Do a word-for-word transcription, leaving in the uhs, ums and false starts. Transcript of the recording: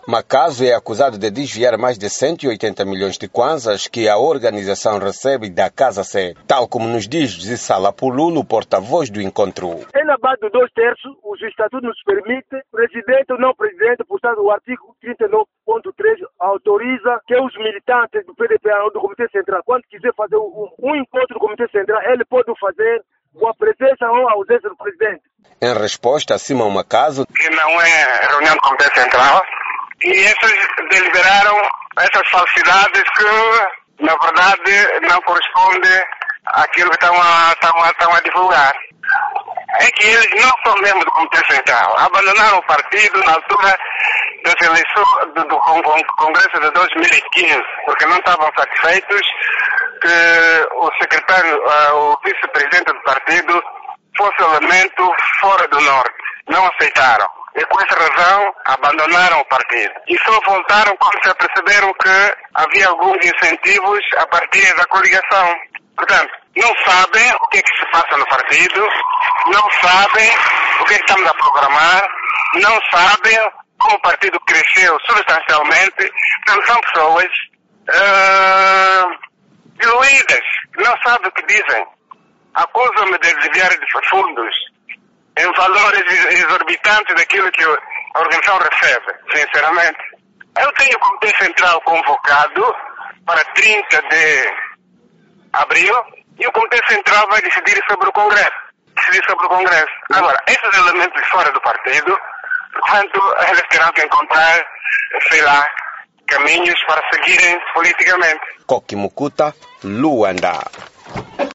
Makazo é acusado de desviar mais de cento e oitenta milhões de kwanzas que a organização recebe da Casa C, tal como nos diz Zissala Pululu, porta-voz do encontro. É na base dos dois terços, o estatuto nos permite, presidente ou não presidente, portanto o artigo trinta e nove ponto três autoriza que os militantes do P D P ou do Comitê Central, quando quiser fazer um, um encontro do Comitê Central, ele pode fazer com a presença ou a ausência do presidente. Em resposta a Simão Makazo, que não é reunião do Comitê Central, e esses deliberaram essas falsidades que, na verdade, não correspondem àquilo que estão a, estão a, estão a divulgar. É que eles não são membros do Comitê Central. Abandonaram o partido na altura das eleições do, do Congresso de dois mil e quinze, porque não estavam satisfeitos que o secretário, o vice-presidente do partido, fosse elemento fora do Norte. Não aceitaram. E com essa razão abandonaram o partido. E só voltaram quando se aperceberam que havia alguns incentivos a partir da coligação. Portanto, não sabem o que é que se passa no partido, não sabem o que é que estamos a programar, não sabem como o partido cresceu substancialmente. Portanto, são pessoas uh, diluídas, não sabem o que dizem. Acusam-me de desviar de fundos em valores exorbitantes daquilo que a organização recebe, sinceramente. Eu tenho o Comitê Central convocado para trinta de abril e o Comitê Central vai decidir sobre o Congresso. Decidir sobre o Congresso. Agora, esses elementos fora do partido, portanto, eles terão que encontrar, sei lá, caminhos para seguirem politicamente. Koki Mukuta, Luanda.